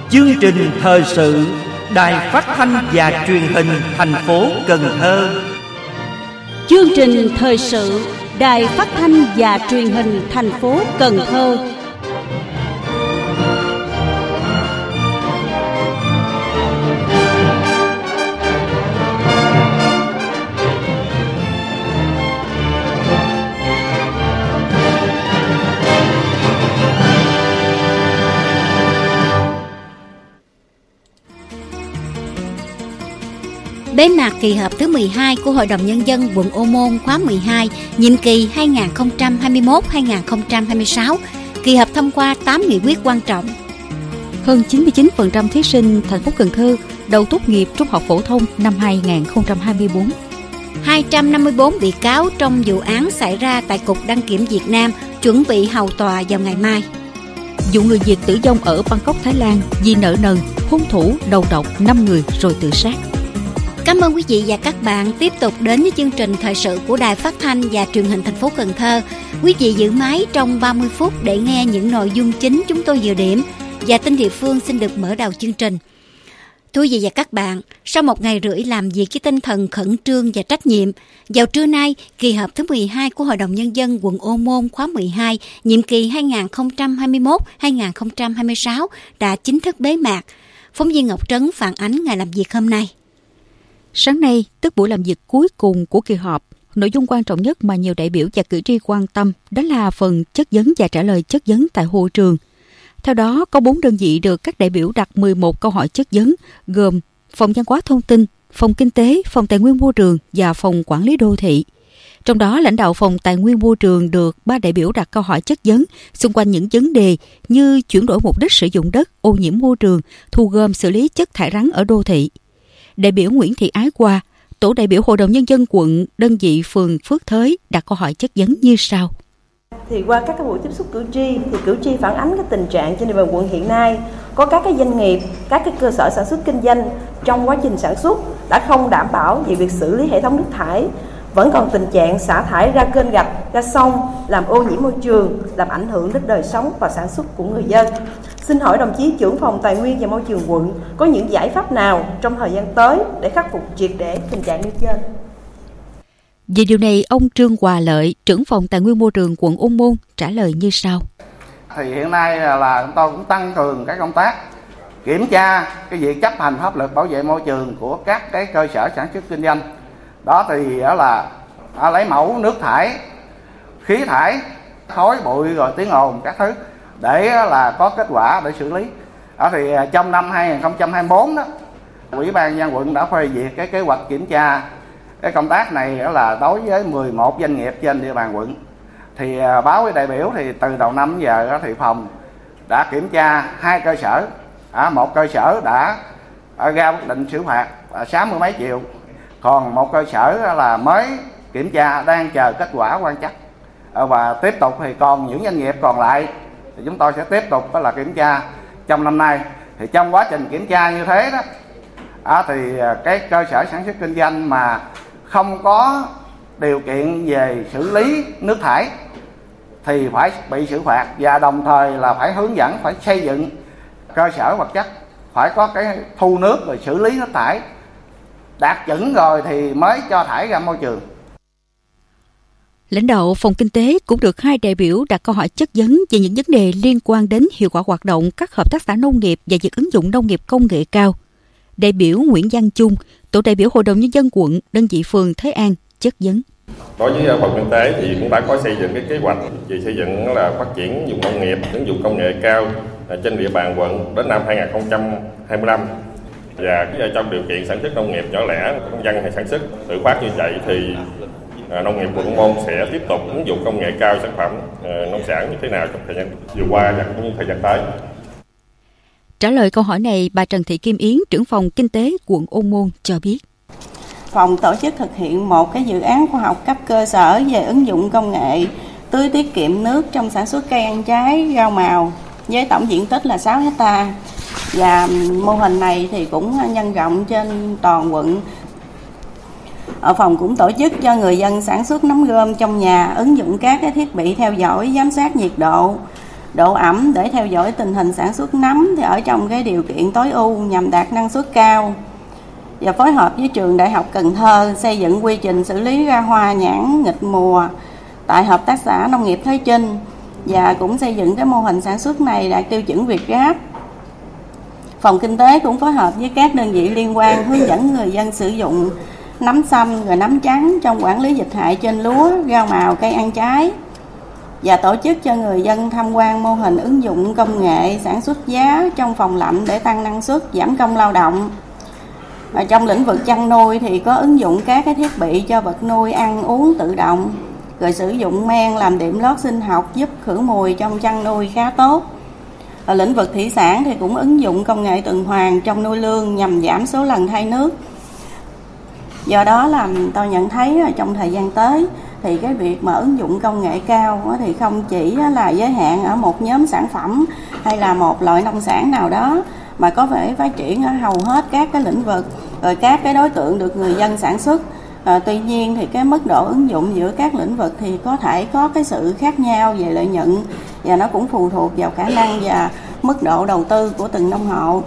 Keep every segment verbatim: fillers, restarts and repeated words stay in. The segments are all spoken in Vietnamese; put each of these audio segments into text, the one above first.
Chương trình thời sự Đài Phát thanh và Truyền hình thành phố Cần Thơ. Chương trình thời sự Đài Phát thanh và Truyền hình thành phố Cần Thơ. Bế mạc kỳ họp thứ mười hai của Hội đồng Nhân dân quận Ô Môn khóa mười hai, nhiệm kỳ hai nghìn không trăm hai mươi mốt đến hai nghìn không trăm hai mươi sáu. Kỳ họp thông qua tám nghị quyết quan trọng. Hơn chín mươi chín phần trăm thí sinh thành phố Cần Thơ đậu tốt nghiệp trung học phổ thông năm hai nghìn không trăm hai mươi tư. hai trăm năm mươi tư bị cáo trong vụ án xảy ra tại Cục Đăng kiểm Việt Nam chuẩn bị hầu tòa vào ngày mai. Vụ người Việt tử vong ở Bangkok, Thái Lan vì nợ nần, hung thủ đầu độc năm người rồi tự sát. Cảm ơn quý vị và các bạn tiếp tục đến với chương trình thời sự của Đài Phát thanh và Truyền hình thành phố Cần Thơ. Quý vị giữ máy trong ba mươi phút để nghe những nội dung chính chúng tôi vừa điểm và tin địa phương xin được mở đầu chương trình. Thưa quý vị và các bạn, sau một ngày rưỡi làm việc với tinh thần khẩn trương và trách nhiệm, vào trưa nay, kỳ họp thứ mười hai của Hội đồng Nhân dân quận Ô Môn khóa mười hai, nhiệm kỳ hai nghìn không trăm hai mươi mốt đến hai nghìn không trăm hai mươi sáu đã chính thức bế mạc. Phóng viên Ngọc Trấn phản ánh ngày làm việc hôm nay. Sáng nay, tức buổi làm việc cuối cùng của kỳ họp, nội dung quan trọng nhất mà nhiều đại biểu và cử tri quan tâm đó là phần chất vấn và trả lời chất vấn tại hội trường. Theo đó, có bốn đơn vị được các đại biểu đặt mười một câu hỏi chất vấn, gồm Phòng Văn hóa Thông tin, Phòng Kinh tế, Phòng Tài nguyên Môi trường và Phòng Quản lý Đô thị. Trong đó, lãnh đạo Phòng Tài nguyên Môi trường được ba đại biểu đặt câu hỏi chất vấn xung quanh những vấn đề như chuyển đổi mục đích sử dụng đất, ô nhiễm môi trường, thu gom xử lý chất thải rắn ở đô thị. Đại biểu Nguyễn Thị Ái Hoa, tổ đại biểu Hội đồng Nhân dân quận, đơn vị phường Phước Thới đặt câu hỏi chất vấn như sau. Thì qua các cái buổi tiếp xúc cử tri thì cử tri phản ánh cái tình trạng trên địa bàn quận hiện nay có các cái doanh nghiệp, các cái cơ sở sản xuất kinh doanh trong quá trình sản xuất đã không đảm bảo về việc xử lý hệ thống nước thải, vẫn còn tình trạng xả thải ra kênh rạch, ra sông làm ô nhiễm môi trường, làm ảnh hưởng đến đời sống và sản xuất của người dân. Xin hỏi đồng chí trưởng Phòng Tài nguyên và Môi trường quận có những giải pháp nào trong thời gian tới để khắc phục triệt để tình trạng như trên? Về điều này, ông Trương Hòa Lợi, trưởng Phòng Tài nguyên Môi trường quận Ô Môn trả lời như sau. Thì hiện nay là chúng tôi cũng tăng cường cái công tác kiểm tra cái việc chấp hành pháp luật bảo vệ môi trường của các cái cơ sở sản xuất kinh doanh. Đó thì đó là lấy mẫu nước thải, khí thải, khói bụi rồi tiếng ồn các thứ để là có kết quả để xử lý. Đó thì trong năm hai nghìn không trăm hai mươi tư đó, Ủy ban nhân dân quận đã phê duyệt cái kế hoạch kiểm tra cái công tác này đó là đối với mười một doanh nghiệp trên địa bàn quận. Thì báo với đại biểu thì từ đầu năm giờ đó thì phòng đã kiểm tra hai cơ sở, à, một cơ sở đã ra quyết định xử phạt sáu mươi mấy triệu, còn một cơ sở là mới kiểm tra đang chờ kết quả quan trắc. Và tiếp tục thì còn những doanh nghiệp còn lại thì chúng tôi sẽ tiếp tục đó là kiểm tra trong năm nay. Thì trong quá trình kiểm tra như thế đó, à, thì cái cơ sở sản xuất kinh doanh mà không có điều kiện về xử lý nước thải thì phải bị xử phạt, và đồng thời là phải hướng dẫn phải xây dựng cơ sở vật chất, phải có cái thu nước rồi xử lý nước thải đạt chuẩn rồi thì mới cho thải ra môi trường. Lãnh đạo Phòng Kinh tế cũng được hai đại biểu đặt câu hỏi chất vấn về những vấn đề liên quan đến hiệu quả hoạt động các hợp tác xã nông nghiệp và việc ứng dụng nông nghiệp công nghệ cao. Đại biểu Nguyễn Văn Trung, tổ đại biểu Hội đồng Nhân dân quận, đơn vị phường Thới An chất vấn. Đối với Phòng Kinh tế thì cũng đã có xây dựng cái kế hoạch về xây dựng là phát triển vùng nông nghiệp, ứng dụng công nghệ cao trên địa bàn quận đến năm hai nghìn không trăm hai mươi lăm. Và trong điều kiện sản xuất nông nghiệp nhỏ lẻ, nông dân hay sản xuất tự phát như vậy thì nông nghiệp quận Ô Môn sẽ tiếp tục ứng dụng công nghệ cao sản phẩm nông sản như thế nào trong thời gian vừa qua và cũng như thời gian tới. Trả lời câu hỏi này, bà Trần Thị Kim Yến, trưởng Phòng Kinh tế quận Ô Môn cho biết. Phòng tổ chức thực hiện một cái dự án khoa học cấp cơ sở về ứng dụng công nghệ tưới tiết kiệm nước trong sản xuất cây ăn trái, rau màu với tổng diện tích là sáu héc ta. Và mô hình này thì cũng nhân rộng trên toàn quận. Ở phòng cũng tổ chức cho người dân sản xuất nấm rơm trong nhà, ứng dụng các cái thiết bị theo dõi, giám sát nhiệt độ độ ẩm để theo dõi tình hình sản xuất nấm thì ở trong cái điều kiện tối ưu nhằm đạt năng suất cao. Và phối hợp với trường Đại học Cần Thơ xây dựng quy trình xử lý ra hoa nhãn nghịch mùa tại Hợp tác xã Nông nghiệp Thới Chinh, và cũng xây dựng cái mô hình sản xuất này đạt tiêu chuẩn Việt Gáp. Phòng Kinh tế cũng phối hợp với các đơn vị liên quan hướng dẫn người dân sử dụng nấm xăm rồi nấm trắng trong quản lý dịch hại trên lúa, rau màu, cây ăn trái, và tổ chức cho người dân tham quan mô hình ứng dụng công nghệ sản xuất giá trong phòng lạnh để tăng năng suất, giảm công lao động. Ở trong lĩnh vực chăn nuôi thì có ứng dụng các cái thiết bị cho vật nuôi ăn uống tự động, rồi sử dụng men làm đệm lót sinh học giúp khử mùi trong chăn nuôi khá tốt. Ở lĩnh vực thủy sản thì cũng ứng dụng công nghệ tuần hoàn trong nuôi lương nhằm giảm số lần thay nước. Do đó là tôi nhận thấy trong thời gian tới thì cái việc mà ứng dụng công nghệ cao thì không chỉ là giới hạn ở một nhóm sản phẩm hay là một loại nông sản nào đó, mà có thể phát triển ở hầu hết các cái lĩnh vực, rồi các cái đối tượng được người dân sản xuất. À, tuy nhiên thì cái mức độ ứng dụng giữa các lĩnh vực thì có thể có cái sự khác nhau về lợi nhuận, và nó cũng phụ thuộc vào khả năng và mức độ đầu tư của từng nông hộ.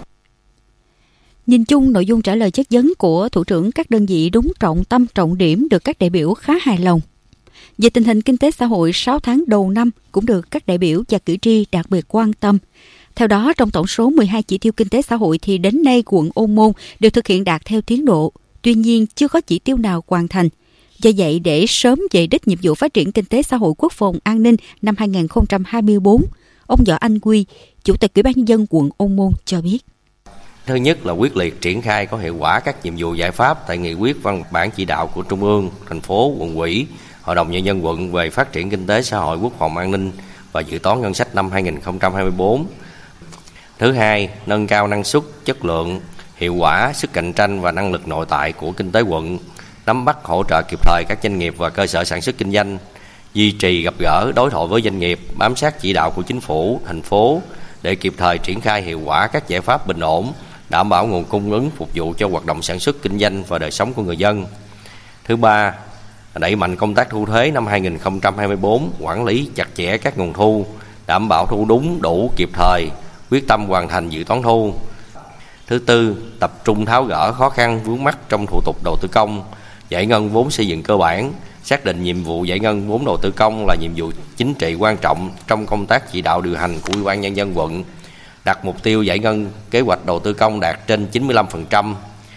Nhìn chung, nội dung trả lời chất vấn của thủ trưởng các đơn vị đúng trọng tâm trọng điểm được các đại biểu khá hài lòng. Về tình hình kinh tế xã hội sáu tháng đầu năm cũng được các đại biểu và cử tri đặc biệt quan tâm. Theo đó, trong tổng số mười hai chỉ tiêu kinh tế xã hội thì đến nay quận Ô Môn đều thực hiện đạt theo tiến độ. Tuy nhiên, chưa có chỉ tiêu nào hoàn thành. Do vậy, để sớm về đích nhiệm vụ phát triển kinh tế xã hội quốc phòng an ninh năm hai không hai tư, ông Võ Anh Quy, Chủ tịch Ủy ban nhân dân quận Ô Môn cho biết. Thứ nhất là quyết liệt triển khai có hiệu quả các nhiệm vụ giải pháp tại nghị quyết văn bản chỉ đạo của Trung ương, thành phố, quận ủy, Hội đồng Nhân dân quận về phát triển kinh tế xã hội quốc phòng an ninh và dự toán ngân sách năm hai không hai tư. Thứ hai, nâng cao năng suất, chất lượng, hiệu quả, sức cạnh tranh và năng lực nội tại của kinh tế quận, nắm bắt hỗ trợ kịp thời các doanh nghiệp và cơ sở sản xuất kinh doanh, duy trì gặp gỡ đối thoại với doanh nghiệp, bám sát chỉ đạo của chính phủ, thành phố để kịp thời triển khai hiệu quả các giải pháp bình ổn, đảm bảo nguồn cung ứng phục vụ cho hoạt động sản xuất kinh doanh và đời sống của người dân. Thứ ba, đẩy mạnh công tác thu thuế năm hai không hai tư, quản lý chặt chẽ các nguồn thu, đảm bảo thu đúng, đủ, kịp thời, quyết tâm hoàn thành dự toán thu. Thứ tư, tập trung tháo gỡ khó khăn vướng mắc trong thủ tục đầu tư công, giải ngân vốn xây dựng cơ bản, xác định nhiệm vụ giải ngân vốn đầu tư công là nhiệm vụ chính trị quan trọng trong công tác chỉ đạo điều hành của Ủy ban nhân dân quận, đặt mục tiêu giải ngân kế hoạch đầu tư công đạt trên chín mươi lăm phần trăm.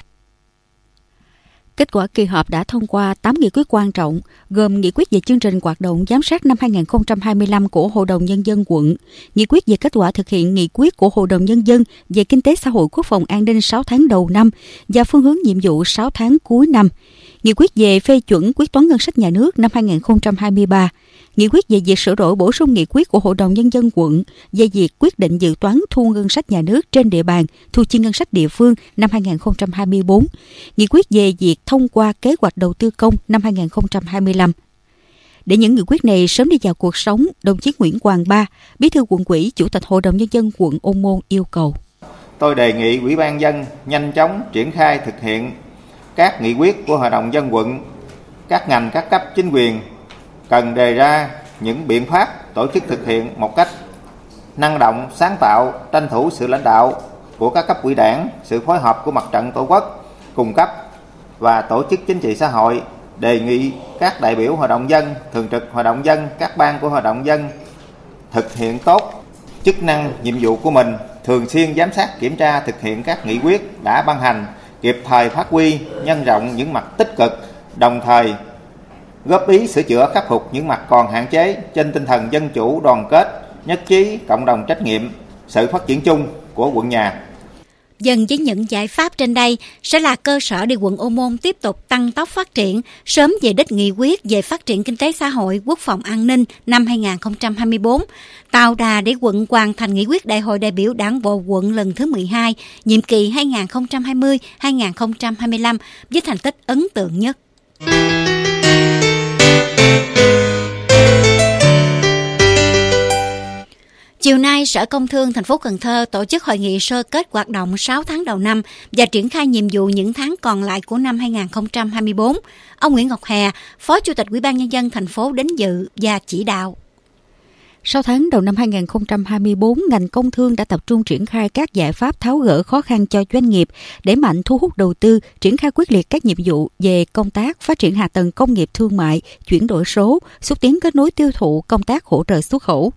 Kết quả kỳ họp đã thông qua tám nghị quyết quan trọng, gồm nghị quyết về chương trình hoạt động giám sát năm hai không hai lăm của Hội đồng Nhân dân quận, nghị quyết về kết quả thực hiện nghị quyết của Hội đồng Nhân dân về kinh tế xã hội quốc phòng an ninh sáu tháng đầu năm và phương hướng nhiệm vụ sáu tháng cuối năm, nghị quyết về phê chuẩn quyết toán ngân sách nhà nước năm hai không hai ba, nghị quyết về việc sửa đổi bổ sung nghị quyết của Hội đồng Nhân dân quận về việc quyết định dự toán thu ngân sách nhà nước trên địa bàn, thu chi ngân sách địa phương năm hai không hai tư, nghị quyết về việc thông qua kế hoạch đầu tư công năm hai không hai lăm. Để những nghị quyết này sớm đi vào cuộc sống, đồng chí Nguyễn Hoàng Ba, Bí thư quận ủy, Chủ tịch Hội đồng Nhân dân quận Ô Môn yêu cầu. Tôi đề nghị Ủy ban nhân dân nhanh chóng triển khai thực hiện các nghị quyết của Hội đồng dân quận, các ngành các cấp chính quyền cần đề ra những biện pháp tổ chức thực hiện một cách năng động, sáng tạo, tranh thủ sự lãnh đạo của các cấp ủy đảng, sự phối hợp của Mặt trận Tổ quốc, cung cấp và tổ chức chính trị xã hội. Đề nghị các đại biểu Hội đồng dân, thường trực Hội đồng dân, các ban của Hội đồng dân thực hiện tốt chức năng, nhiệm vụ của mình, thường xuyên giám sát, kiểm tra thực hiện các nghị quyết đã ban hành, kịp thời phát huy, nhân rộng những mặt tích cực, đồng thời góp ý sửa chữa khắc phục những mặt còn hạn chế trên tinh thần dân chủ, đoàn kết, nhất trí, cộng đồng trách nhiệm, sự phát triển chung của quận nhà. Dần với những giải pháp trên đây sẽ là cơ sở để quận Ô Môn tiếp tục tăng tốc phát triển, sớm về đích nghị quyết về phát triển kinh tế xã hội, quốc phòng an ninh năm hai không hai tư, tạo đà để quận hoàn thành nghị quyết Đại hội đại biểu Đảng bộ quận lần thứ mười hai, nhiệm kỳ hai nghìn không trăm hai mươi đến hai nghìn không trăm hai mươi lăm với thành tích ấn tượng nhất. Chiều nay, Sở Công Thương thành phố Cần Thơ tổ chức hội nghị sơ kết hoạt động sáu tháng đầu năm và triển khai nhiệm vụ những tháng còn lại của năm hai không hai tư. Ông Nguyễn Ngọc Hè, Phó Chủ tịch Ủy ban nhân dân thành phố đến dự và chỉ đạo. Sau tháng đầu năm hai không hai tư, ngành công thương đã tập trung triển khai các giải pháp tháo gỡ khó khăn cho doanh nghiệp, đẩy mạnh thu hút đầu tư, triển khai quyết liệt các nhiệm vụ về công tác phát triển hạ tầng công nghiệp thương mại, chuyển đổi số, xúc tiến kết nối tiêu thụ, công tác hỗ trợ xuất khẩu.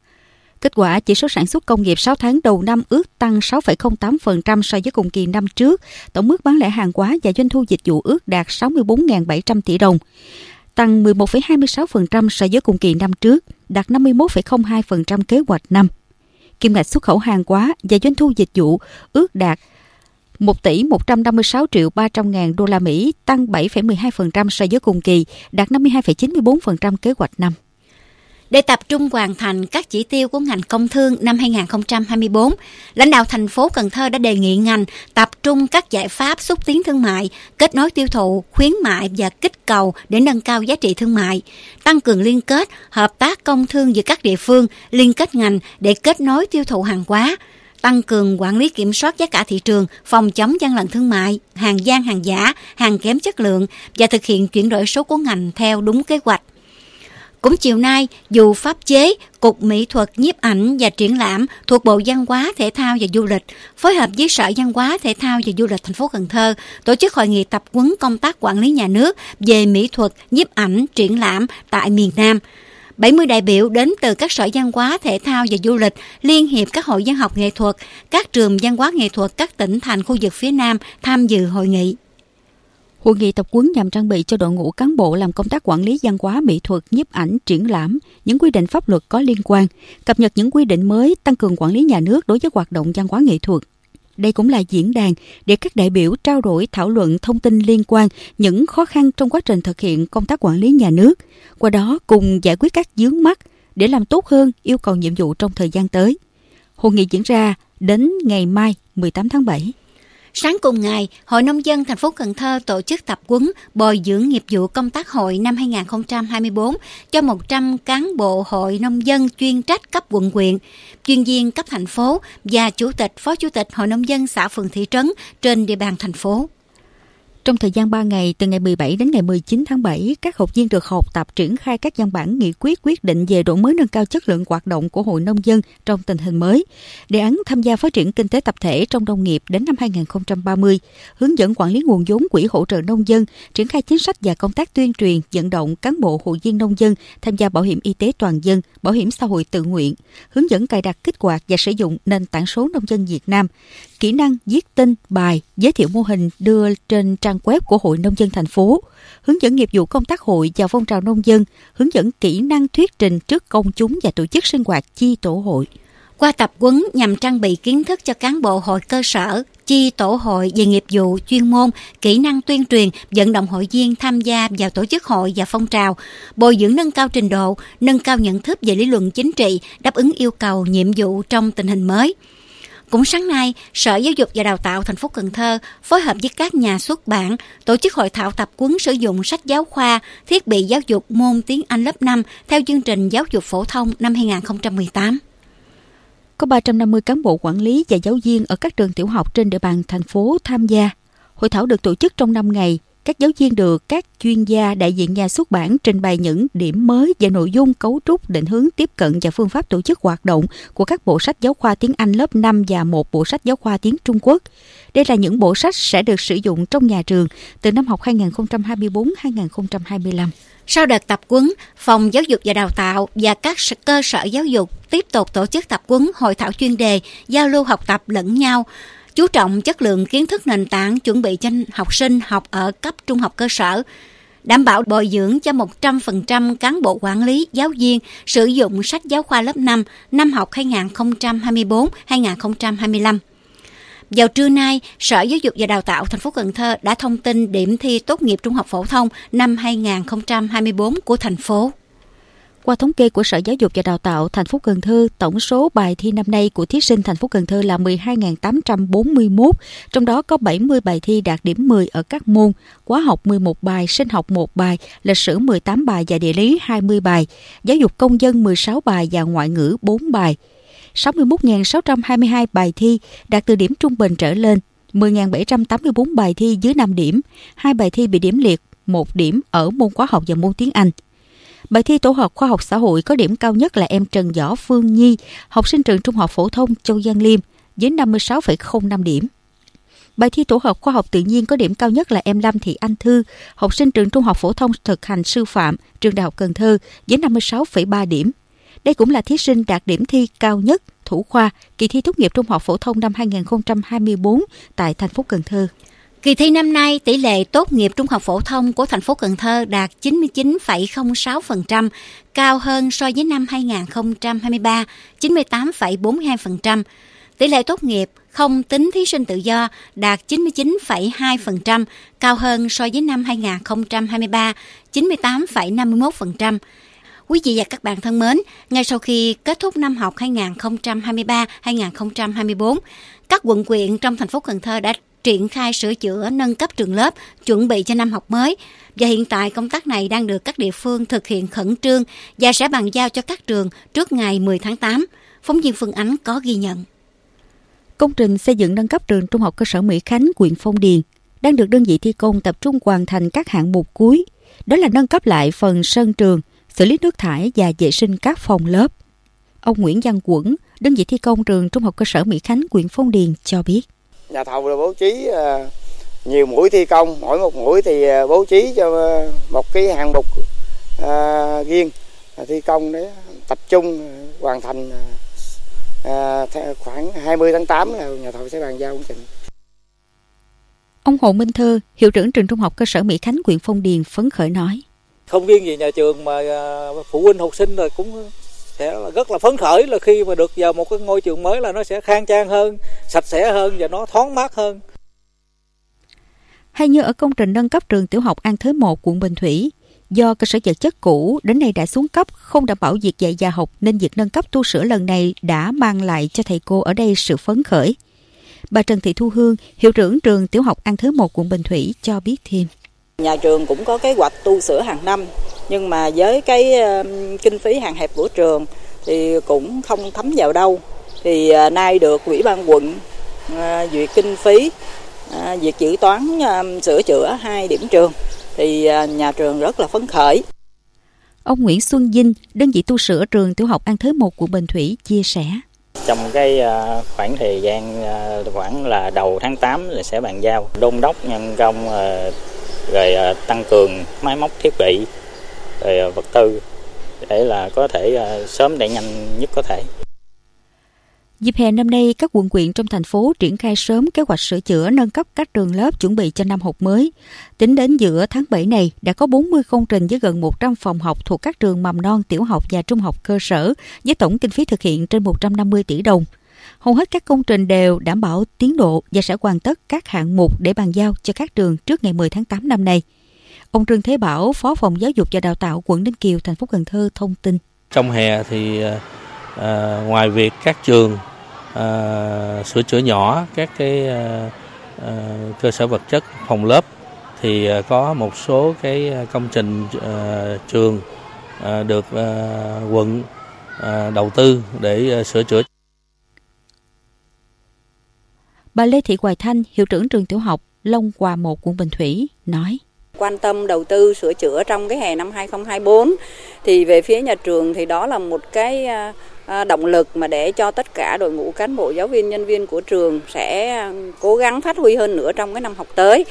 Kết quả, chỉ số sản xuất công nghiệp sáu tháng đầu năm ước tăng sáu phẩy không tám phần trăm so với cùng kỳ năm trước. Tổng mức bán lẻ hàng hóa và doanh thu dịch vụ ước đạt sáu mươi bốn nghìn bảy trăm tỷ đồng, tăng mười một phẩy hai mươi sáu phần trăm so với cùng kỳ năm trước, đạt năm mươi mốt phẩy không hai phần trăm kế hoạch năm. Kim ngạch xuất khẩu hàng hóa và doanh thu dịch vụ ước đạt một tỷ một trăm năm mươi sáu triệu ba trăm ngàn đô la Mỹ, tăng bảy phẩy mười hai phần trăm so với cùng kỳ, đạt năm mươi hai phẩy chín mươi bốn phần trăm kế hoạch năm. Để tập trung hoàn thành các chỉ tiêu của ngành công thương năm hai không hai tư, lãnh đạo thành phố Cần Thơ đã đề nghị ngành tập trung các giải pháp xúc tiến thương mại, kết nối tiêu thụ, khuyến mại và kích cầu để nâng cao giá trị thương mại, tăng cường liên kết, hợp tác công thương giữa các địa phương, liên kết ngành để kết nối tiêu thụ hàng hóa, tăng cường quản lý kiểm soát giá cả thị trường, phòng chống gian lận thương mại, hàng gian hàng giả, hàng kém chất lượng và thực hiện chuyển đổi số của ngành theo đúng kế hoạch. Cũng chiều nay, Vụ Pháp chế, Cục Mỹ thuật, Nhiếp ảnh và Triển lãm thuộc Bộ Văn hóa, Thể thao và Du lịch phối hợp với Sở Văn hóa, Thể thao và Du lịch thành phố Cần Thơ tổ chức hội nghị tập huấn công tác quản lý nhà nước về mỹ thuật, nhiếp ảnh, triển lãm tại miền Nam. bảy mươi đại biểu đến từ các Sở Văn hóa, Thể thao và Du lịch, Liên hiệp các hội văn học nghệ thuật, các trường văn hóa nghệ thuật các tỉnh thành khu vực phía Nam tham dự hội nghị. Hội nghị tập huấn nhằm trang bị cho đội ngũ cán bộ làm công tác quản lý văn hóa, mỹ thuật, nhiếp ảnh, triển lãm những quy định pháp luật có liên quan, cập nhật những quy định mới, tăng cường quản lý nhà nước đối với hoạt động văn hóa nghệ thuật. Đây cũng là diễn đàn để các đại biểu trao đổi, thảo luận thông tin liên quan những khó khăn trong quá trình thực hiện công tác quản lý nhà nước, qua đó cùng giải quyết các vướng mắc để làm tốt hơn yêu cầu nhiệm vụ trong thời gian tới. Hội nghị diễn ra đến ngày mai mười tám tháng bảy. Sáng cùng ngày, Hội Nông dân thành phố Cần Thơ tổ chức tập huấn bồi dưỡng nghiệp vụ công tác hội năm hai không hai tư cho một trăm cán bộ hội nông dân chuyên trách cấp quận huyện, chuyên viên cấp thành phố và chủ tịch, phó chủ tịch Hội Nông dân xã phường thị trấn trên địa bàn thành phố. Trong thời gian ba ngày, từ ngày mười bảy đến ngày mười chín tháng bảy, các học viên được học tập triển khai các văn bản nghị quyết quyết định về đổi mới nâng cao chất lượng hoạt động của Hội Nông dân trong tình hình mới, đề án tham gia phát triển kinh tế tập thể trong nông nghiệp đến năm hai không ba mươi, hướng dẫn quản lý nguồn vốn quỹ hỗ trợ nông dân, triển khai chính sách và công tác tuyên truyền, vận động cán bộ hội viên nông dân tham gia bảo hiểm y tế toàn dân, bảo hiểm xã hội tự nguyện, hướng dẫn cài đặt, kích hoạt và sử dụng nền tảng số nông dân Việt Nam, kỹ năng viết tin, bài, giới thiệu mô hình đưa trên trang web của Hội Nông dân thành phố, hướng dẫn nghiệp vụ công tác hội và phong trào nông dân, hướng dẫn kỹ năng thuyết trình trước công chúng và tổ chức sinh hoạt chi tổ hội. Qua tập huấn nhằm trang bị kiến thức cho cán bộ hội cơ sở, chi tổ hội về nghiệp vụ, chuyên môn, kỹ năng tuyên truyền, vận động hội viên tham gia vào tổ chức hội và phong trào, bồi dưỡng nâng cao trình độ, nâng cao nhận thức về lý luận chính trị, đáp ứng yêu cầu nhiệm vụ trong tình hình mới. Cũng sáng nay, Sở Giáo dục và Đào tạo thành phố Cần Thơ phối hợp với các nhà xuất bản tổ chức hội thảo tập huấn sử dụng sách giáo khoa, thiết bị giáo dục môn tiếng Anh lớp năm theo chương trình giáo dục phổ thông năm hai không một tám. Có ba trăm năm mươi cán bộ quản lý và giáo viên ở các trường tiểu học trên địa bàn thành phố tham gia. Hội thảo được tổ chức trong năm ngày. Các giáo viên được các chuyên gia, đại diện nhà xuất bản trình bày những điểm mới về nội dung, cấu trúc, định hướng tiếp cận và phương pháp tổ chức hoạt động của các bộ sách giáo khoa tiếng Anh lớp năm và một bộ sách giáo khoa tiếng Trung Quốc. Đây là những bộ sách sẽ được sử dụng trong nhà trường từ năm học hai không hai tư đến hai không hai lăm. Sau đợt tập huấn, Phòng Giáo dục và Đào tạo và các cơ sở giáo dục tiếp tục tổ chức tập huấn, hội thảo chuyên đề, giao lưu học tập lẫn nhau, chú trọng chất lượng kiến thức nền tảng chuẩn bị cho học sinh học ở cấp trung học cơ sở, đảm bảo bồi dưỡng cho một trăm phần trăm cán bộ quản lý, giáo viên sử dụng sách giáo khoa lớp năm năm học hai không hai tư đến hai không hai lăm. Vào trưa nay, Sở Giáo dục và Đào tạo thành phố Cần Thơ đã thông tin điểm thi tốt nghiệp trung học phổ thông năm hai không hai tư của thành phố. Qua thống kê của Sở Giáo dục và Đào tạo thành phố Cần Thơ, tổng số bài thi năm nay của thí sinh thành phố Cần Thơ là mười hai nghìn tám trăm bốn mươi mốt, trong đó có bảy mươi bài thi đạt điểm mười ở các môn: hóa học mười một bài, sinh học một bài, lịch sử mười tám bài và địa lý hai mươi bài, giáo dục công dân mười sáu bài và ngoại ngữ bốn bài. sáu mươi mốt nghìn sáu trăm hai mươi hai bài thi đạt từ điểm trung bình trở lên, mười nghìn bảy trăm tám mươi tư bài thi dưới năm điểm, hai bài thi bị điểm liệt, một điểm ở môn hóa học và môn tiếng Anh. Bài thi tổ hợp khoa học xã hội có điểm cao nhất là em Trần Võ Phương Nhi, học sinh trường Trung học phổ thông Châu Giang Liêm với năm mươi sáu phẩy không năm điểm. Bài thi tổ hợp khoa học tự nhiên có điểm cao nhất là em Lâm Thị Anh Thư, học sinh trường Trung học phổ thông Thực hành Sư phạm, trường Đại học Cần Thơ với năm mươi sáu phẩy ba điểm. Đây cũng là thí sinh đạt điểm thi cao nhất thủ khoa kỳ thi tốt nghiệp trung học phổ thông năm hai không hai tư tại thành phố Cần Thơ. Kỳ thi năm nay, tỷ lệ tốt nghiệp trung học phổ thông của thành phố Cần Thơ đạt chín mươi chín phẩy không sáu phần trăm, cao hơn so với năm hai không hai ba, chín mươi tám phẩy bốn mươi hai phần trăm. Tỷ lệ tốt nghiệp không tính thí sinh tự do đạt chín mươi chín phẩy hai phần trăm, cao hơn so với năm hai không hai ba, chín mươi tám phẩy năm mươi mốt phần trăm. Quý vị và các bạn thân mến, ngay sau khi kết thúc năm học hai không hai ba hai không hai tư, các quận huyện trong thành phố Cần Thơ đã triển khai sửa chữa nâng cấp trường lớp chuẩn bị cho năm học mới. Và hiện tại công tác này đang được các địa phương thực hiện khẩn trương và sẽ bàn giao cho các trường trước ngày mười tháng tám. Phóng viên Phương Ánh có ghi nhận. Công trình xây dựng nâng cấp trường Trung học cơ sở Mỹ Khánh, huyện Phong Điền đang được đơn vị thi công tập trung hoàn thành các hạng mục cuối. Đó là nâng cấp lại phần sân trường, xử lý nước thải và vệ sinh các phòng lớp. Ông Nguyễn Văn Quẩn, đơn vị thi công trường Trung học cơ sở Mỹ Khánh, huyện Phong Điền cho biết. Nhà thầu đã bố trí nhiều mũi thi công, mỗi một mũi thì bố trí cho một cái hạng mục riêng thi công để tập trung hoàn thành khoảng hai mươi tháng tám là nhà thầu sẽ bàn giao công trình. Ông Hồ Minh Thơ, hiệu trưởng trường Trung học cơ sở Mỹ Khánh, huyện Phong Điền phấn khởi nói: Không riêng gì nhà trường mà phụ huynh học sinh rồi cũng sẽ rất là phấn khởi là khi mà được vào một cái ngôi trường mới là nó sẽ khang trang hơn, sạch sẽ hơn và nó thoáng mát hơn. Hay như ở công trình nâng cấp trường tiểu học An Thới một, quận Bình Thủy, do cơ sở vật chất cũ đến nay đã xuống cấp, không đảm bảo việc dạy và học nên việc nâng cấp tu sửa lần này đã mang lại cho thầy cô ở đây sự phấn khởi. Bà Trần Thị Thu Hương, hiệu trưởng trường tiểu học An Thới một, quận Bình Thủy cho biết thêm. Nhà trường cũng có kế hoạch tu sửa hàng năm, nhưng mà với cái uh, kinh phí hạn hẹp của trường thì cũng không thấm vào đâu. Thì uh, nay được Ủy ban quận uh, duyệt kinh phí, uh, việc dự toán uh, sửa chữa hai điểm trường thì uh, nhà trường rất là phấn khởi. Ông Nguyễn Xuân Vinh, đơn vị tu sửa trường tiểu học An Thới một, quận Bình Thủy chia sẻ. Trong cái uh, khoảng thời gian uh, khoảng là đầu tháng tám là sẽ bàn giao, đôn đốc nhân công, uh, rồi uh, tăng cường máy móc thiết bị, rồi uh, vật tư để là có thể uh, sớm đẩy nhanh nhất có thể. Dịp hè năm nay, các quận huyện trong thành phố triển khai sớm kế hoạch sửa chữa nâng cấp các trường lớp chuẩn bị cho năm học mới. Tính đến giữa tháng bảy này, đã có bốn mươi công trình với gần một trăm phòng học thuộc các trường mầm non, tiểu học và trung học cơ sở, với tổng kinh phí thực hiện trên một trăm năm mươi tỷ đồng. Hầu hết các công trình đều đảm bảo tiến độ và sẽ hoàn tất các hạng mục để bàn giao cho các trường trước ngày mười tháng tám năm nay. Ông Trương Thế Bảo, Phó Phòng Giáo dục và Đào tạo quận Ninh Kiều, thành phố Cần Thơ thông tin. Trong hè thì à, ngoài việc các trường à, sửa chữa nhỏ các cái à, à, cơ sở vật chất phòng lớp thì à, có một số cái công trình à, trường à, được à, quận à, đầu tư để à, sửa chữa. Bà Lê Thị Hoài Thanh, hiệu trưởng trường tiểu học Long Hòa một, quận Bình Thủy nói: Quan tâm đầu tư sửa chữa trong cái hè năm hai không hai tư thì về phía nhà trường thì đó là một cái động lực mà để cho tất cả đội ngũ cán bộ, giáo viên, nhân viên của trường sẽ cố gắng phát huy hơn nữa trong cái năm học tới.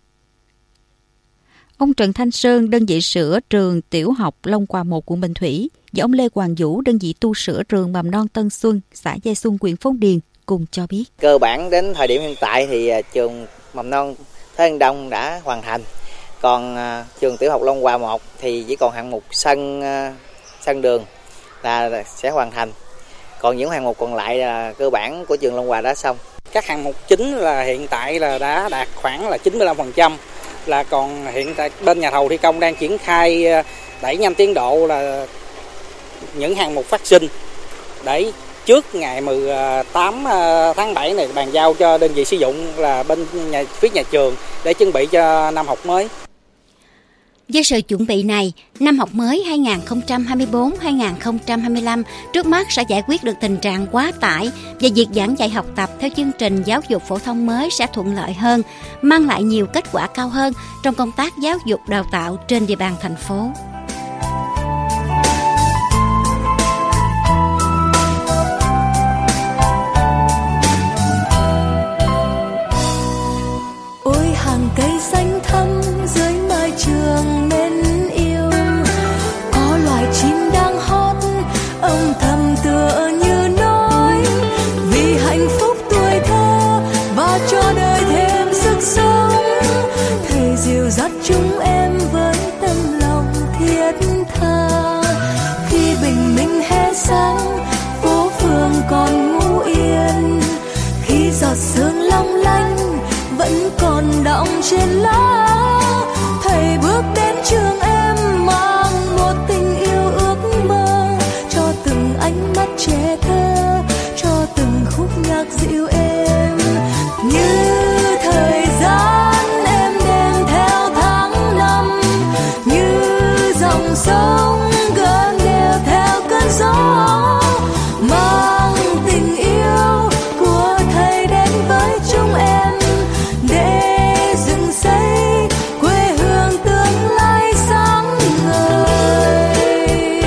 Ông Trần Thanh Sơn, đơn vị sửa trường tiểu học Long Hòa một, quận Bình Thủy, và ông Lê Hoàng Vũ, đơn vị tu sửa trường mầm non Tân Xuân, xã Giai Xuân, huyện Phong Điền cùng cho biết. Cơ bản đến thời điểm hiện tại thì trường mầm non Thế An Đông đã hoàn thành. Còn uh, trường tiểu học Long Hòa một thì chỉ còn hạng mục sân uh, sân đường là sẽ hoàn thành. Còn những hạng mục còn lại là cơ bản của trường Long Hòa đã xong. Các hạng mục chính là hiện tại là đã đạt khoảng là chín mươi lăm phần trăm, là còn hiện tại bên nhà thầu thi công đang triển khai đẩy nhanh tiến độ là những hạng mục phát sinh để trước ngày mười tám tháng bảy này bàn giao cho đơn vị sử dụng là bên nhà phía nhà trường để chuẩn bị cho năm học mới. Với sự chuẩn bị này, năm học mới hai không hai tư hai không hai lăm trước mắt sẽ giải quyết được tình trạng quá tải và việc giảng dạy học tập theo chương trình giáo dục phổ thông mới sẽ thuận lợi hơn, mang lại nhiều kết quả cao hơn trong công tác giáo dục đào tạo trên địa bàn thành phố. trên lá. Thầy bước đến trường em mang một tình yêu ước mơ, cho từng ánh mắt trẻ thơ, cho từng khúc nhạc dịu êm. Như thời gian em đêm theo tháng năm, như dòng sông gần đều theo cơn gió, mang tình yêu của thầy đến với chúng em để dựng xây quê hương tương lai sáng ngời.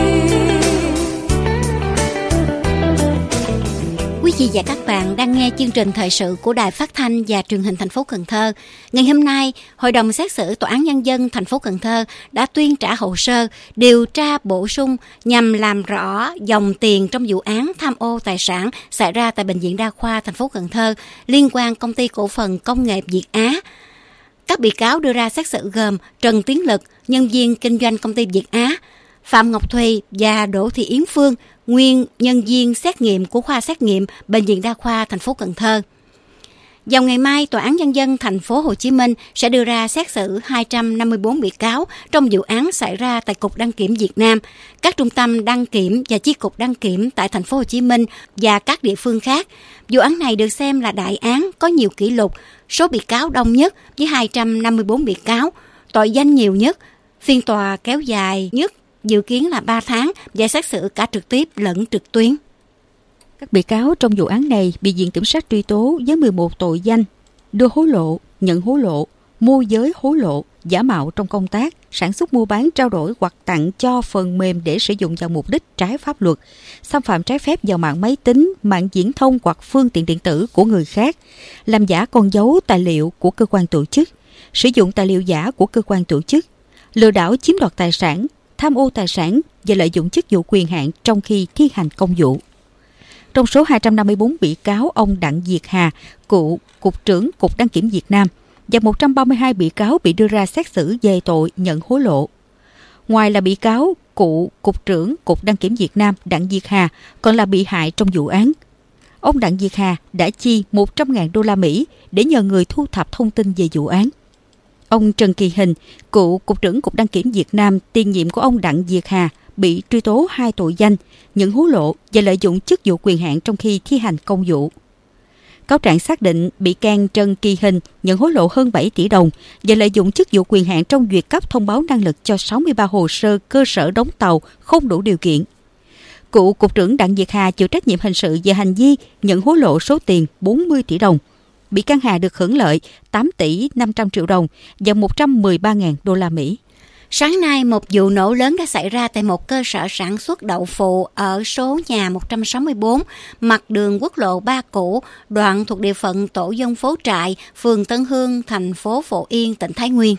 Quý vị và các bạn đang nghe chương trình thời sự của Đài Phát thanh và Truyền hình thành phố Cần Thơ. Ngày hôm nay, Hội đồng xét xử Tòa án Nhân dân thành phố Cần Thơ đã tuyên trả hồ sơ điều tra bổ sung nhằm làm rõ dòng tiền trong vụ án tham ô tài sản xảy ra tại Bệnh viện Đa khoa thành phố Cần Thơ liên quan Công ty Cổ phần Công nghệ Việt Á. Các bị cáo đưa ra xét xử gồm Trần Tiến Lực, nhân viên kinh doanh Công ty Việt Á, Phạm Ngọc Thùy và Đỗ Thị Yến Phương, nguyên nhân viên xét nghiệm của khoa xét nghiệm Bệnh viện Đa khoa thành phố Cần Thơ. Vào ngày mai, Tòa án Nhân dân thành phố Hồ Chí Minh sẽ đưa ra xét xử hai trăm năm mươi tư bị cáo trong vụ án xảy ra tại Cục Đăng kiểm Việt Nam, các trung tâm đăng kiểm và chi cục đăng kiểm tại thành phố Hồ Chí Minh và các địa phương khác. Vụ án này được xem là đại án có nhiều kỷ lục, số bị cáo đông nhất với hai trăm năm mươi tư bị cáo, tội danh nhiều nhất, phiên tòa kéo dài nhất, dự kiến là ba tháng và xét xử cả trực tiếp lẫn trực tuyến. Các bị cáo trong vụ án này bị Viện Kiểm sát truy tố với mười một tội danh: đưa hối lộ, nhận hối lộ, môi giới hối lộ, giả mạo trong công tác, sản xuất mua bán trao đổi hoặc tặng cho phần mềm để sử dụng vào mục đích trái pháp luật, xâm phạm trái phép vào mạng máy tính, mạng viễn thông hoặc phương tiện điện tử của người khác, làm giả con dấu tài liệu của cơ quan tổ chức, sử dụng tài liệu giả của cơ quan tổ chức, lừa đảo chiếm đoạt tài sản, tham ô tài sản và lợi dụng chức vụ quyền hạn trong khi thi hành công vụ. Trong số hai trăm năm mươi tư bị cáo, ông Đặng Việt Hà, cựu Cục trưởng Cục Đăng kiểm Việt Nam, và một trăm ba mươi hai bị cáo bị đưa ra xét xử về tội nhận hối lộ. Ngoài là bị cáo, cựu Cục trưởng Cục Đăng kiểm Việt Nam Đặng Việt Hà còn là bị hại trong vụ án. Ông Đặng Việt Hà đã chi một trăm nghìn đô la Mỹ để nhờ người thu thập thông tin về vụ án. Ông Trần Kỳ Hình, cựu Cục trưởng Cục Đăng kiểm Việt Nam, tiền nhiệm của ông Đặng Việt Hà, bị truy tố hai tội danh nhận hối lộ và lợi dụng chức vụ quyền hạn trong khi thi hành công vụ. Cáo trạng xác định bị can Trần Kỳ Hình nhận hối lộ hơn bảy tỷ đồng và lợi dụng chức vụ quyền hạn trong duyệt cấp thông báo năng lực cho sáu mươi ba hồ sơ cơ sở đóng tàu không đủ điều kiện. Cựu Cục trưởng Đặng Việt Hà chịu trách nhiệm hình sự về hành vi nhận hối lộ số tiền bốn mươi tỷ đồng. Bị can Hà được hưởng lợi tám tỷ năm trăm triệu đồng và một trăm mười ba nghìn đô la Mỹ. Sáng nay, một vụ nổ lớn đã xảy ra tại một cơ sở sản xuất đậu phụ ở số nhà một trăm sáu mươi tư, mặt đường quốc lộ ba cũ, đoạn thuộc địa phận tổ dân phố Trại, phường Tân Hương, thành phố Phổ Yên, tỉnh Thái Nguyên.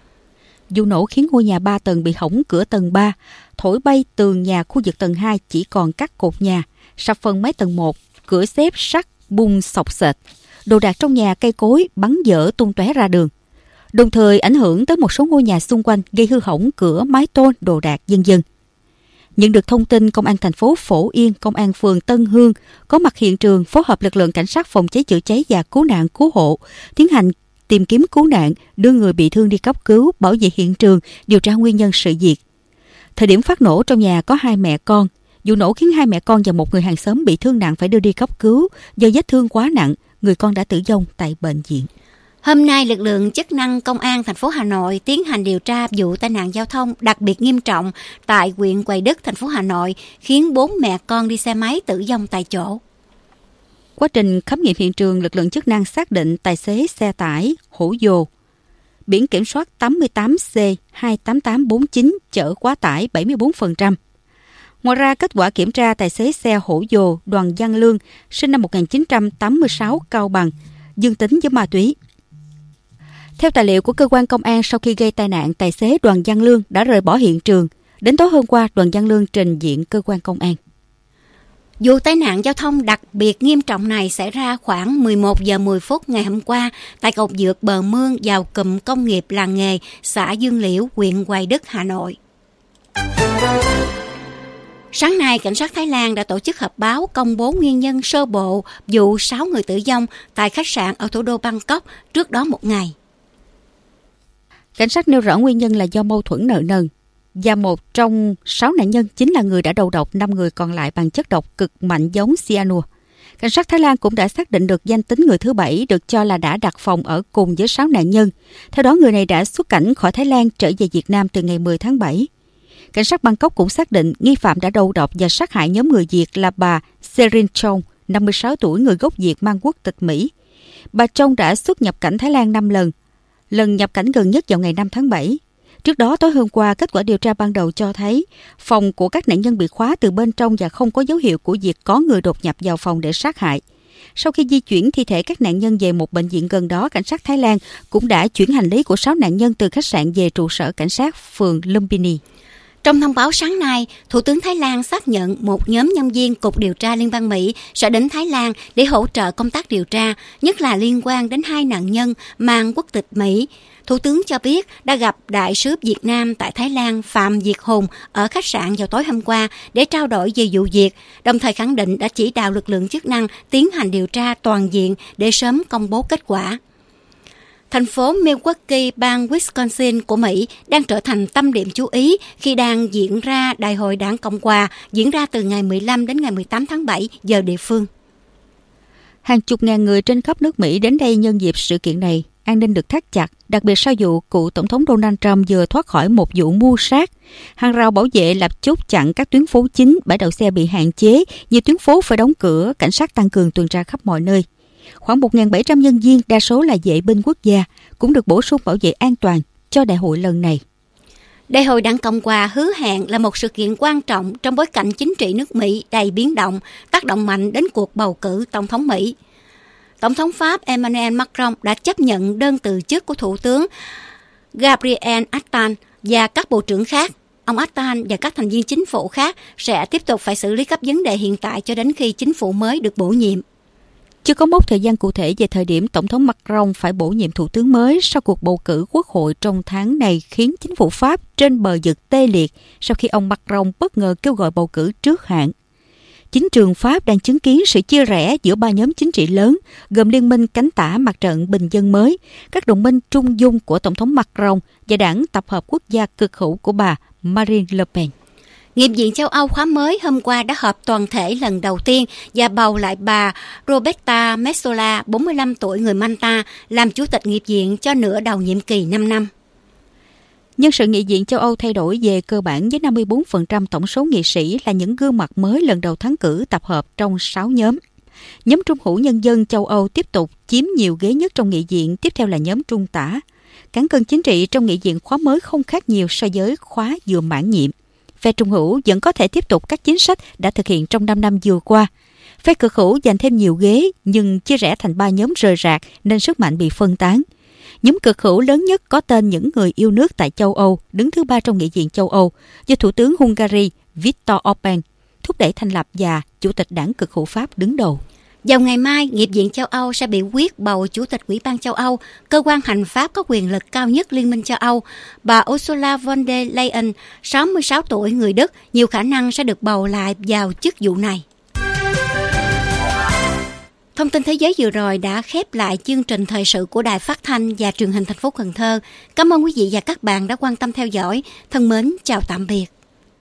Vụ nổ khiến ngôi nhà ba tầng bị hỏng cửa tầng ba, thổi bay tường nhà khu vực tầng hai chỉ còn các cột nhà, sập phần mái tầng một, cửa xếp sắt bung xộc xệch. Đồ đạc trong nhà cây cối bắn dở tung tóe ra đường. Đồng thời ảnh hưởng tới một số ngôi nhà xung quanh, gây hư hỏng cửa, mái tôn, đồ đạc vân vân. Nhận được thông tin, Công an thành phố Phổ Yên, Công an phường Tân Hương có mặt hiện trường, phối hợp lực lượng cảnh sát phòng cháy chữa cháy và cứu nạn cứu hộ tiến hành tìm kiếm cứu nạn, đưa người bị thương đi cấp cứu, bảo vệ hiện trường, điều tra nguyên nhân sự việc. Thời điểm phát nổ, trong nhà có hai mẹ con. Vụ nổ khiến hai mẹ con và một người hàng xóm bị thương nặng phải đưa đi cấp cứu. Do vết thương quá nặng, người con đã tử vong tại bệnh viện. Hôm nay, lực lượng chức năng Công an thành phố Hà Nội tiến hành điều tra vụ tai nạn giao thông đặc biệt nghiêm trọng tại huyện Hoài Đức, thành phố Hà Nội, khiến bốn mẹ con đi xe máy tử vong tại chỗ. Quá trình khám nghiệm hiện trường, lực lượng chức năng xác định tài xế xe tải hổ dồ, biển kiểm soát tám mươi tám C hai tám tám bốn chín chở quá tải bảy mươi bốn phần trăm. Ngoài ra, kết quả kiểm tra tài xế xe hổ dồ Đoàn Văn Lương, sinh năm một nghìn chín trăm tám mươi sáu, Cao Bằng, dương tính với ma túy. Theo tài liệu của cơ quan công an, sau khi gây tai nạn, tài xế Đoàn Văn Lương đã rời bỏ hiện trường. Đến tối hôm qua, Đoàn Văn Lương trình diện cơ quan công an. Vụ tai nạn giao thông đặc biệt nghiêm trọng này xảy ra khoảng mười một giờ mười phút ngày hôm qua tại cầu vượt bờ Mương vào cụm công nghiệp làng nghề xã Dương Liễu, huyện Hoài Đức, Hà Nội. Sáng nay, cảnh sát Thái Lan đã tổ chức họp báo công bố nguyên nhân sơ bộ vụ sáu người tử vong tại khách sạn ở thủ đô Bangkok trước đó một ngày. Cảnh sát nêu rõ nguyên nhân là do mâu thuẫn nợ nần. Và một trong sáu nạn nhân chính là người đã đầu độc năm người còn lại bằng chất độc cực mạnh giống cyanua. Cảnh sát Thái Lan cũng đã xác định được danh tính người thứ bảy được cho là đã đặt phòng ở cùng với sáu nạn nhân. Theo đó, người này đã xuất cảnh khỏi Thái Lan trở về Việt Nam từ ngày mười tháng bảy. Cảnh sát Bangkok cũng xác định nghi phạm đã đầu độc và sát hại nhóm người Việt là bà Serin Chong, năm mươi sáu tuổi, người gốc Việt mang quốc tịch Mỹ. Bà Chong đã xuất nhập cảnh Thái Lan năm lần, lần nhập cảnh gần nhất vào ngày năm tháng bảy. Trước đó, tối hôm qua, kết quả điều tra ban đầu cho thấy phòng của các nạn nhân bị khóa từ bên trong và không có dấu hiệu của việc có người đột nhập vào phòng để sát hại. Sau khi di chuyển thi thể các nạn nhân về một bệnh viện gần đó, cảnh sát Thái Lan cũng đã chuyển hành lý của sáu nạn nhân từ khách sạn về trụ sở cảnh sát phường Lumpini. Trong thông báo sáng nay, Thủ tướng Thái Lan xác nhận một nhóm nhân viên Cục Điều tra Liên bang Mỹ sẽ đến Thái Lan để hỗ trợ công tác điều tra, nhất là liên quan đến hai nạn nhân mang quốc tịch Mỹ. Thủ tướng cho biết đã gặp Đại sứ Việt Nam tại Thái Lan Phạm Việt Hùng ở khách sạn vào tối hôm qua để trao đổi về vụ việc, đồng thời khẳng định đã chỉ đạo lực lượng chức năng tiến hành điều tra toàn diện để sớm công bố kết quả. Thành phố Milwaukee, bang Wisconsin của Mỹ đang trở thành tâm điểm chú ý khi đang diễn ra Đại hội Đảng Cộng hòa diễn ra từ ngày mười lăm đến ngày mười tám tháng bảy giờ địa phương. Hàng chục ngàn người trên khắp nước Mỹ đến đây nhân dịp sự kiện này. An ninh được thắt chặt, đặc biệt sau vụ cựu Tổng thống Donald Trump vừa thoát khỏi một vụ mưu sát. Hàng rào bảo vệ lập chốt chặn các tuyến phố chính, bãi đậu xe bị hạn chế, nhiều tuyến phố phải đóng cửa, cảnh sát tăng cường tuần tra khắp mọi nơi. Khoảng một nghìn bảy trăm nhân viên, đa số là vệ binh quốc gia, cũng được bổ sung bảo vệ an toàn cho đại hội lần này. Đại hội Đảng Cộng hòa hứa hẹn là một sự kiện quan trọng trong bối cảnh chính trị nước Mỹ đầy biến động, tác động mạnh đến cuộc bầu cử Tổng thống Mỹ. Tổng thống Pháp Emmanuel Macron đã chấp nhận đơn từ chức của Thủ tướng Gabriel Attal và các bộ trưởng khác. Ông Attal và các thành viên chính phủ khác sẽ tiếp tục phải xử lý các vấn đề hiện tại cho đến khi chính phủ mới được bổ nhiệm. Chưa có mốc thời gian cụ thể về thời điểm Tổng thống Macron phải bổ nhiệm thủ tướng mới sau cuộc bầu cử quốc hội trong tháng này khiến chính phủ Pháp trên bờ vực tê liệt sau khi ông Macron bất ngờ kêu gọi bầu cử trước hạn. Chính trường Pháp đang chứng kiến sự chia rẽ giữa ba nhóm chính trị lớn, gồm Liên minh cánh tả Mặt trận Bình dân mới, các đồng minh trung dung của Tổng thống Macron và đảng Tập hợp Quốc gia cực hữu của bà Marine Le Pen. Nghị viện châu Âu khóa mới hôm qua đã họp toàn thể lần đầu tiên và bầu lại bà Roberta Metsola, bốn mươi lăm tuổi, người Malta, làm chủ tịch nghị viện cho nửa đầu nhiệm kỳ năm năm. Nhân sự nghị viện châu Âu thay đổi về cơ bản với năm mươi bốn phần trăm tổng số nghị sĩ là những gương mặt mới lần đầu thắng cử tập hợp trong sáu nhóm. Nhóm Trung hữu Nhân dân châu Âu tiếp tục chiếm nhiều ghế nhất trong nghị viện, tiếp theo là nhóm Trung tả. Cán cân chính trị trong nghị viện khóa mới không khác nhiều so với khóa vừa mãn nhiệm. Phe Trung hữu vẫn có thể tiếp tục các chính sách đã thực hiện trong năm năm vừa qua. Phe cực hữu giành thêm nhiều ghế nhưng chia rẽ thành ba nhóm rời rạc nên sức mạnh bị phân tán. Nhóm cực hữu lớn nhất có tên những người yêu nước tại châu Âu, đứng thứ ba trong nghị viện châu Âu, do Thủ tướng Hungary Viktor Orbán thúc đẩy thành lập và Chủ tịch đảng cực hữu Pháp đứng đầu. Vào ngày mai, Nghị viện châu Âu sẽ biểu quyết bầu Chủ tịch Ủy ban châu Âu, cơ quan hành pháp có quyền lực cao nhất Liên minh châu Âu. Bà Ursula von der Leyen, sáu mươi sáu tuổi, người Đức, nhiều khả năng sẽ được bầu lại vào chức vụ này. Thông tin thế giới vừa rồi đã khép lại chương trình thời sự của Đài Phát thanh và Truyền hình thành phố Cần Thơ. Cảm ơn quý vị và các bạn đã quan tâm theo dõi. Thân mến, chào tạm biệt.